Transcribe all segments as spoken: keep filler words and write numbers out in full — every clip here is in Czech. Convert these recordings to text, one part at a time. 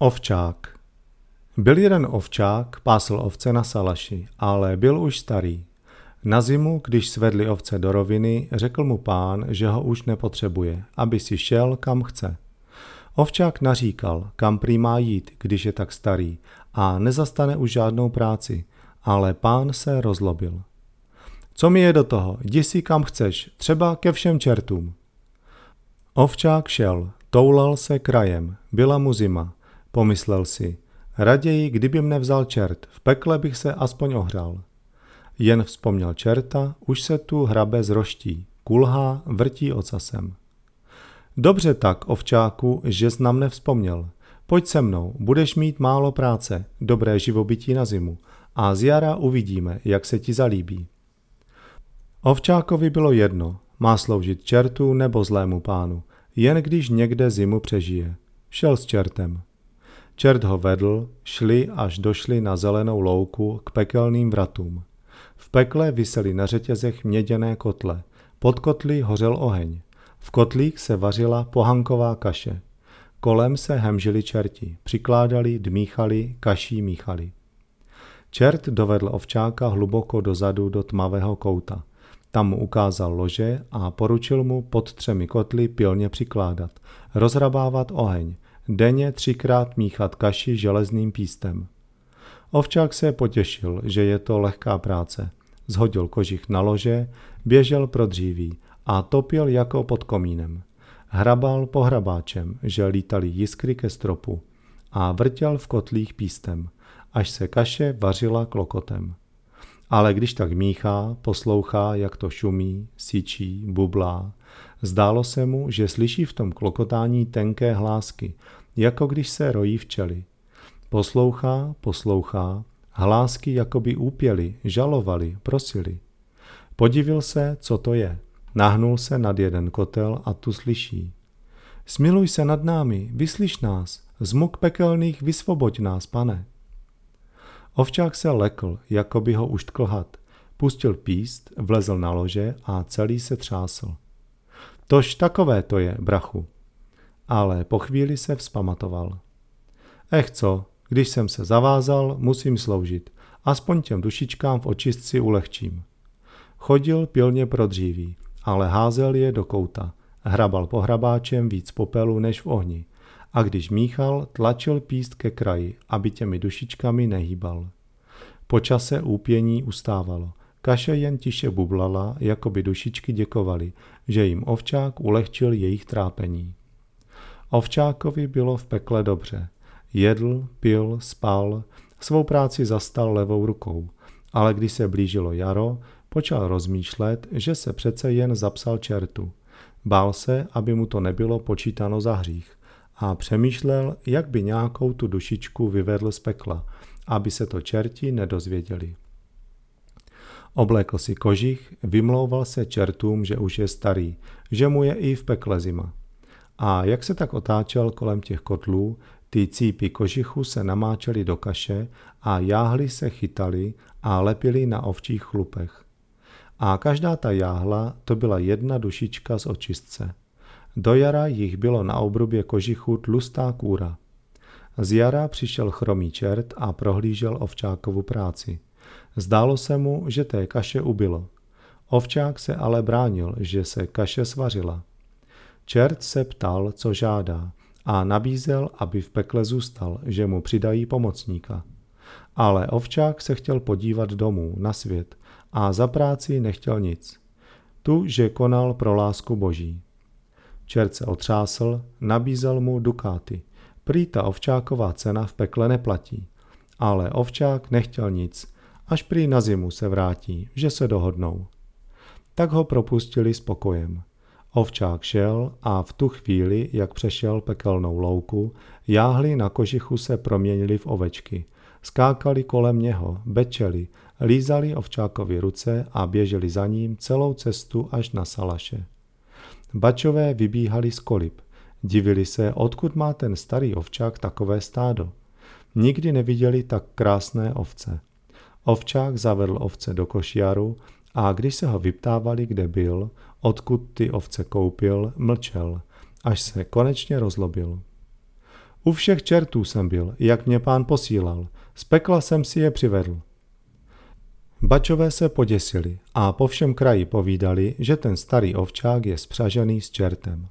Ovčák. Byl jeden ovčák, pásl ovce na salaši, ale byl už starý. Na zimu, když svedli ovce do roviny, řekl mu pán, že ho už nepotřebuje, aby si šel, kam chce. Ovčák naříkal, kam prý má jít, když je tak starý, a nezastane už žádnou práci, ale pán se rozlobil. Co mi je do toho, jdi si kam chceš, třeba ke všem čertům. Ovčák šel, toulal se krajem, byla mu zima, pomyslel si, raději, kdyby mne vzal čert, v pekle bych se aspoň ohřál. Jen vzpomněl čerta, už se tu hrabe z roští, kulhá, vrtí ocasem. Dobře tak, ovčáku, že jsi na mne vzpomněl. Pojď se mnou, budeš mít málo práce, dobré živobytí na zimu a z jara uvidíme, jak se ti zalíbí. Ovčákovi bylo jedno, má sloužit čertu nebo zlému pánu, jen když někde zimu přežije. Šel s čertem. Čert ho vedl, šli až došli na zelenou louku k pekelným vratům. V pekle visely na řetězech měděné kotle, pod kotli hořel oheň. V kotlích se vařila pohanková kaše. Kolem se hemžili čerti, přikládali, dmíchali, kaší míchali. Čert dovedl ovčáka hluboko dozadu do tmavého kouta. Tam mu ukázal lože a poručil mu pod třemi kotly pilně přikládat, rozhrabávat oheň, denně třikrát míchat kaši železným pístem. Ovčák se potěšil, že je to lehká práce. Zhodil kožich na lože, běžel pro dříví a topil jako pod komínem. Hrabal pohrabáčem, že lítali jiskry ke stropu a vrtěl v kotlích pístem, až se kaše vařila klokotem. Ale když tak míchá, poslouchá, jak to šumí, syčí, bublá, zdálo se mu, že slyší v tom klokotání tenké hlásky, jako když se rojí včely. Poslouchá, poslouchá, hlásky jakoby úpěly, žalovali, prosili. Podivil se, co to je. Nahnul se nad jeden kotel a tu slyší. Smiluj se nad námi, vyslyš nás, z muk pekelných vysvoboď nás, pane. Ovčák se lekl, jako by ho uštkl had. Pustil píst, vlezl na lože a celý se třásl. Tož takové to je, brachu. Ale po chvíli se vzpamatoval. Ech co, když jsem se zavázal, musím sloužit. Aspoň těm dušičkám v očistci ulehčím. Chodil pilně pro dříví, ale házel je do kouta. Hrabal pohrabáčem víc popelu než v ohni. A když míchal, tlačil píst ke kraji, aby těmi dušičkami nehýbal. Po čase úpění ustávalo. Kaše jen tiše bublala, jako by dušičky děkovaly, že jim ovčák ulehčil jejich trápení. Ovčákovi bylo v pekle dobře. Jedl, pil, spal, svou práci zastal levou rukou, ale když se blížilo jaro, počal rozmýšlet, že se přece jen zapsal čertu. Bál se, aby mu to nebylo počítáno za hřích a přemýšlel, jak by nějakou tu dušičku vyvedl z pekla, aby se to čerti nedozvěděli. Oblékl si kožich, vymlouval se čertům, že už je starý, že mu je i v pekle zima. A jak se tak otáčel kolem těch kotlů, ty cípy kožichu se namáčely do kaše a jáhly se chytali a lepily na ovčích chlupech. A každá ta jáhla to byla jedna dušička z očistce. Do jara jich bylo na obrubě kožichu tlustá kůra. Z jara přišel chromý čert a prohlížel ovčákovu práci. Zdálo se mu, že té kaše ubylo. Ovčák se ale bránil, že se kaše svařila. Čert se ptal, co žádá, a nabízel, aby v pekle zůstal, že mu přidají pomocníka. Ale ovčák se chtěl podívat domů, na svět, a za práci nechtěl nic. Tu, že konal pro lásku boží. Čert se otřásl, nabízel mu dukáty. Prý ta ovčáková cena v pekle neplatí. Ale ovčák nechtěl nic, až prý na zimu se vrátí, že se dohodnou. Tak ho propustili s pokojem. Ovčák šel a v tu chvíli, jak přešel pekelnou louku, jáhly na kožichu se proměnili v ovečky. Skákali kolem něho, bečeli, lízali ovčákovi ruce a běželi za ním celou cestu až na salaše. Bačové vybíhali z kolib. Divili se, odkud má ten starý ovčák takové stádo. Nikdy neviděli tak krásné ovce. Ovčák zavedl ovce do košiaru a když se ho vyptávali, kde byl, odkud ty ovce koupil, mlčel, až se konečně rozlobil. U všech čertů jsem byl, jak mě pán posílal. Z pekla jsem si je přivedl. Bačové se poděsili a po všem kraji povídali, že ten starý ovčák je spřažený s čertem.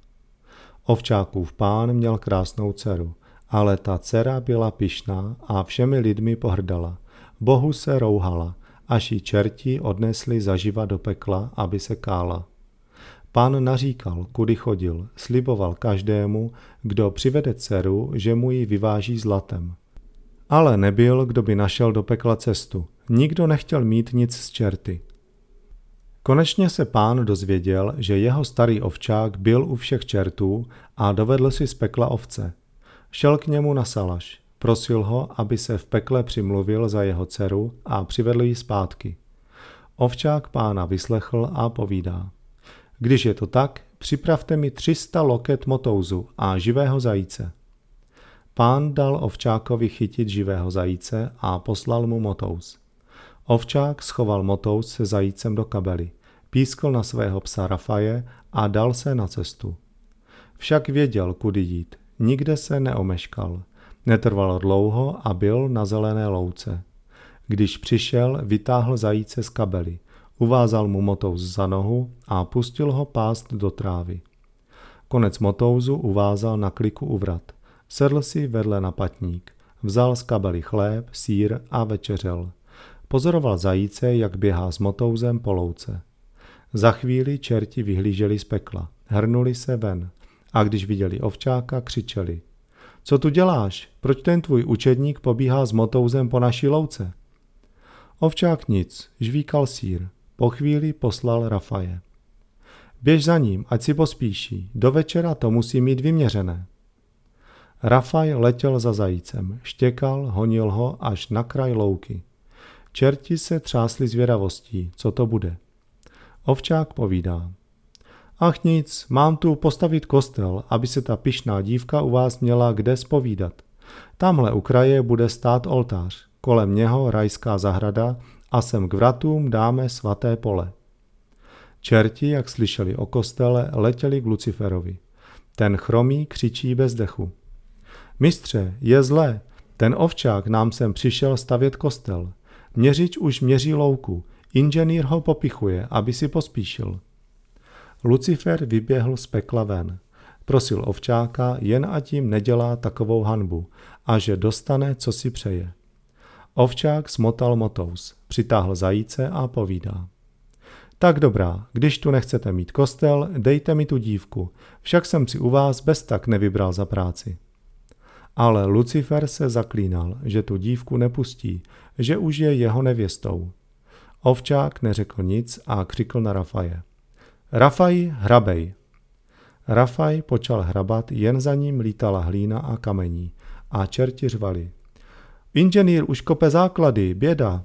Ovčákův pán měl krásnou dceru, ale ta dcera byla pyšná a všemi lidmi pohrdala. Bohu se rouhala, až ji čerti odnesli zaživa do pekla, aby se kála. Pán naříkal, kudy chodil, sliboval každému, kdo přivede dceru, že mu ji vyváží zlatem. Ale nebyl, kdo by našel do pekla cestu. Nikdo nechtěl mít nic s čerty. Konečně se pán dozvěděl, že jeho starý ovčák byl u všech čertů a dovedl si z pekla ovce. Šel k němu na salaš, prosil ho, aby se v pekle přimluvil za jeho dceru a přivedl ji zpátky. Ovčák pána vyslechl a povídá: Když je to tak, připravte mi tři sta loket motouzu a živého zajíce. Pán dal ovčákovi chytit živého zajíce a poslal mu motouz. Ovčák schoval motouz se zajícem do kabely, pískl na svého psa Rafaje a dal se na cestu. Však věděl, kudy jít, nikde se neomeškal. Netrvalo dlouho a byl na zelené louce. Když přišel, vytáhl zajíce z kabely, uvázal mu motouz za nohu a pustil ho pást do trávy. Konec motouzu uvázal na kliku u vrat. Sedl si vedle na patník, vzal z kabely chléb, sýr a večeřel. Pozoroval zajíce, jak běhá s motouzem po louce. Za chvíli čerti vyhlíželi z pekla, hrnuli se ven a když viděli ovčáka, křičeli: Co tu děláš? Proč ten tvůj učedník pobíhá s motouzem po naší louce? Ovčák nic, žvíkal sýr. Po chvíli poslal Rafaje. Běž za ním, ať si pospíší, do večera to musí mít vyměřené. Rafaj letěl za zajícem, štěkal, honil ho až na kraj louky. Čerti se třásli zvědavostí, co to bude. Ovčák povídá: Ach nic, mám tu postavit kostel, aby se ta pyšná dívka u vás měla kde zpovídat. Tamhle u kraje bude stát oltář, kolem něho rajská zahrada a sem k vratům dáme svaté pole. Čerti, jak slyšeli o kostele, letěli k Luciferovi. Ten chromý křičí bez dechu: Mistře, je zlé, ten ovčák nám sem přišel stavět kostel. Měřič už měří louku, inženýr ho popichuje, aby si pospíšil. Lucifer vyběhl z pekla ven. Prosil ovčáka, jen ať jim nedělá takovou hanbu a že dostane, co si přeje. Ovčák smotal motouz, přitáhl zajíce a povídá: Tak dobrá, když tu nechcete mít kostel, dejte mi tu dívku, však jsem si u vás bez tak nevybral za práci. Ale Lucifer se zaklínal, že tu dívku nepustí, že už je jeho nevěstou. Ovčák neřekl nic a křikl na Rafaje: Rafaj, hrabej! Rafaj počal hrabat, jen za ním lítala hlína a kamení a čerti řvali: Inženýr už kope základy, běda!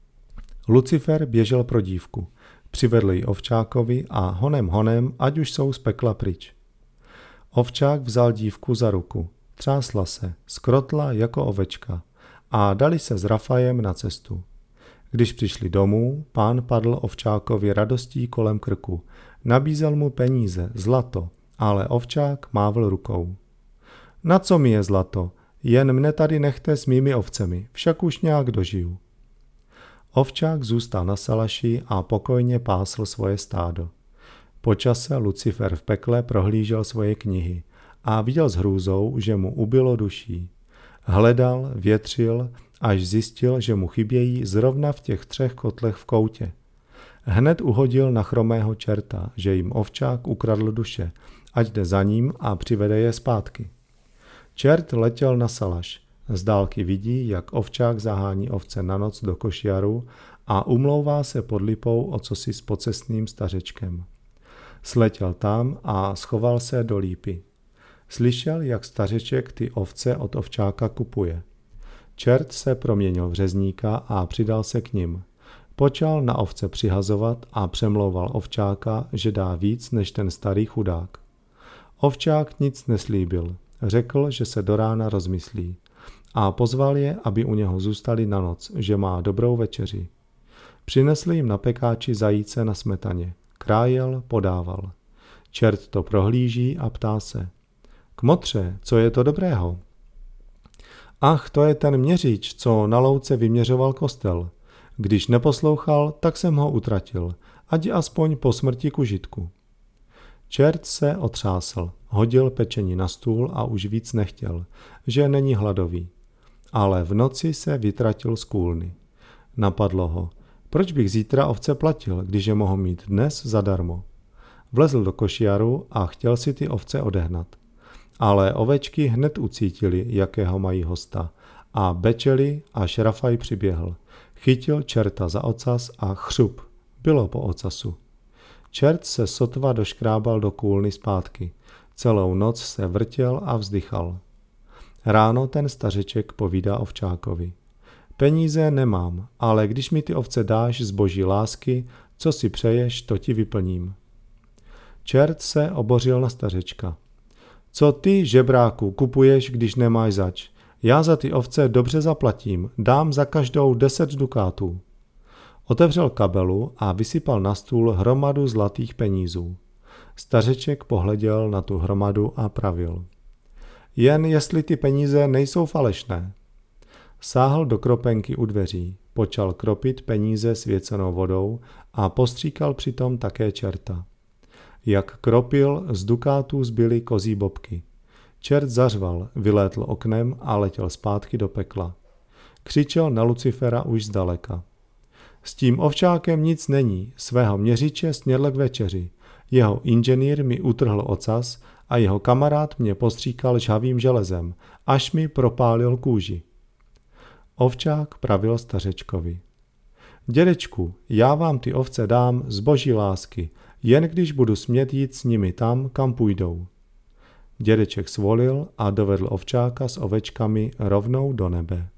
Lucifer běžel pro dívku, přivedl ji ovčákovi a honem honem, ať už jsou z pekla pryč. Ovčák vzal dívku za ruku, třásla se, skrotla jako ovečka a dali se s Rafajem na cestu. Když přišli domů, pán padl ovčákovi radostí kolem krku, nabízel mu peníze, zlato, ale ovčák mávl rukou. Na co mi je zlato? Jen mne tady nechte s mými ovcemi, však už nějak dožiju. Ovčák zůstal na salaši a pokojně pásl svoje stádo. Po čase Lucifer v pekle prohlížel svoje knihy a viděl s hrůzou, že mu ubylo duší. Hledal, větřil, až zjistil, že mu chybějí zrovna v těch třech kotlech v koutě. Hned uhodil na chromého čerta, že jim ovčák ukradl duše, ať jde za ním a přivede je zpátky. Čert letěl na salaš. Z dálky vidí, jak ovčák zahání ovce na noc do košiaru a umlouvá se pod lipou o cosi s pocestným stařečkem. Sletěl tam a schoval se do lípy. Slyšel, jak stařeček ty ovce od ovčáka kupuje. Čert se proměnil v řezníka a přidal se k nim. Počal na ovce přihazovat a přemlouval ovčáka, že dá víc než ten starý chudák. Ovčák nic neslíbil. Řekl, že se do rána rozmyslí. A pozval je, aby u něho zůstali na noc, že má dobrou večeři. Přinesli jim na pekáči zajíce na smetaně. Krájel, podával. Čert to prohlíží a ptá se: Kmotře, co je to dobrého? Ach, to je ten měřič, co na louce vyměřoval kostel. Když neposlouchal, tak jsem ho utratil, ať aspoň po smrti k užitku. Čert se otřásl, hodil pečení na stůl a už víc nechtěl, že není hladový. Ale v noci se vytratil z kůlny. Napadlo ho, proč bych zítra ovce platil, když je mohl mít dnes zadarmo. Vlezl do košiaru a chtěl si ty ovce odehnat. Ale ovečky hned ucítili, jakého mají hosta, a bečeli, až Rafaj přiběhl. Chytil čerta za ocas a chřup, bylo po ocasu. Čert se sotva doškrábal do kůlny zpátky. Celou noc se vrtěl a vzdychal. Ráno ten stařeček povídá ovčákovi. Peníze nemám, ale když mi ty ovce dáš z boží lásky, co si přeješ, to ti vyplním. Čert se obořil na stařečka. Co ty, žebráku, kupuješ, když nemáš zač? Já za ty ovce dobře zaplatím, dám za každou deset dukátů. Otevřel kabelu a vysypal na stůl hromadu zlatých penízů. Stařeček pohleděl na tu hromadu a pravil. Jen jestli ty peníze nejsou falešné. Sáhl do kropenky u dveří, počal kropit peníze svěcenou vodou a postříkal přitom také čerta. Jak kropil, z dukátů zbyly kozí bobky. Čert zařval, vylétl oknem a letěl zpátky do pekla. Křičel na Lucifera už zdaleka. S tím ovčákem nic není, svého měřiče snědl k večeři. Jeho inženýr mi utrhl ocas a jeho kamarád mě postříkal žhavým železem, až mi propálil kůži. Ovčák pravil stařečkovi. Dědečku, já vám ty ovce dám z boží lásky, jen když budu smět jít s nimi tam, kam půjdou. Dědeček svolil a dovedl ovčáka s ovečkami rovnou do nebe.